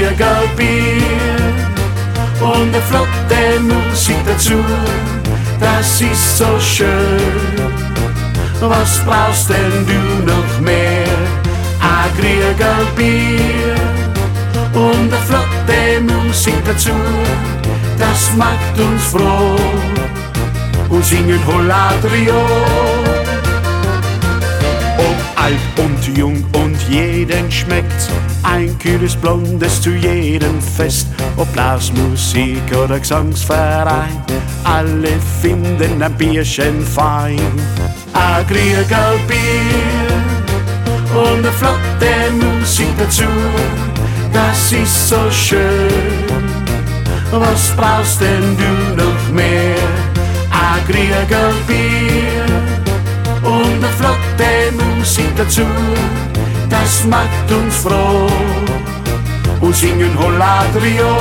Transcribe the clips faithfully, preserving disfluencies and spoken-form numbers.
Kriegerbier und eine flotte Musik dazu, das ist so schön. Was brauchst denn du noch mehr? Ein Kriegerbier und eine flotte Musik dazu, das macht uns froh und singen Holladrio. Ob alt und jung und jeden schmeckt's, ein kühles Blondes zu jedem Fest. Ob Blasmusik oder Gesangsverein, alle finden ein Bierchen fein. Ein Kriegerbier und eine flotte Musik dazu, das ist so schön. Was brauchst denn du noch mehr? Ein Kriegerbier und eine flotte Musik dazu, das macht uns froh und singen Holladrio.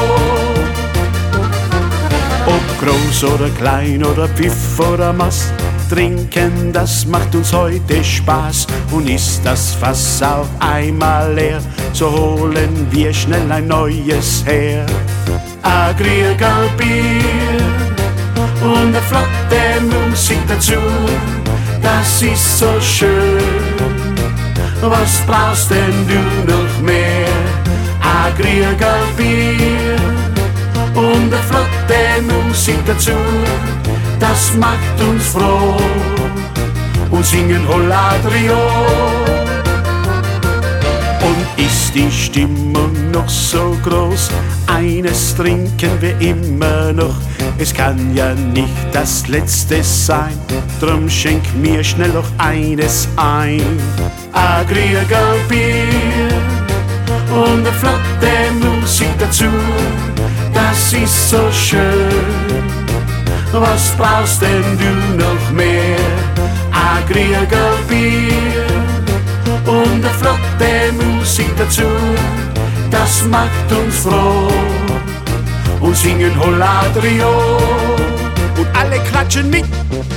Ob groß oder klein oder Pfiff oder Mast, trinken, das macht uns heute Spaß. Und ist das Fass auf einmal leer, so holen wir schnell ein neues her. Ein Kriegerbier und eine flotte Musik dazu, das ist so schön. Was brauchst denn du noch mehr? Ein Kriegerbier und eine flotte Musik dazu, das macht uns froh und singen Holladrio. Und ist die Stimmung noch so groß, eines trinken wir immer noch. Es kann ja nicht das letzte sein, drum schenk mir schnell noch eines ein. Ein Kriegerbier und eine flotte Musik dazu, das ist so schön. Was brauchst denn du noch mehr? Ein Kriegerbier und eine flotte Musik dazu, das macht uns froh und singen Holladrio. Und alle klatschen mit.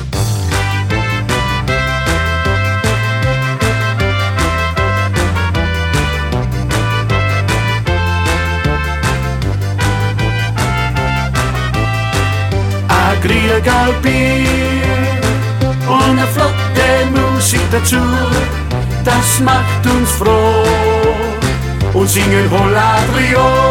Ein Kriegerbier und eine flotte Musik dazu, das macht uns froh und singen Holladrio.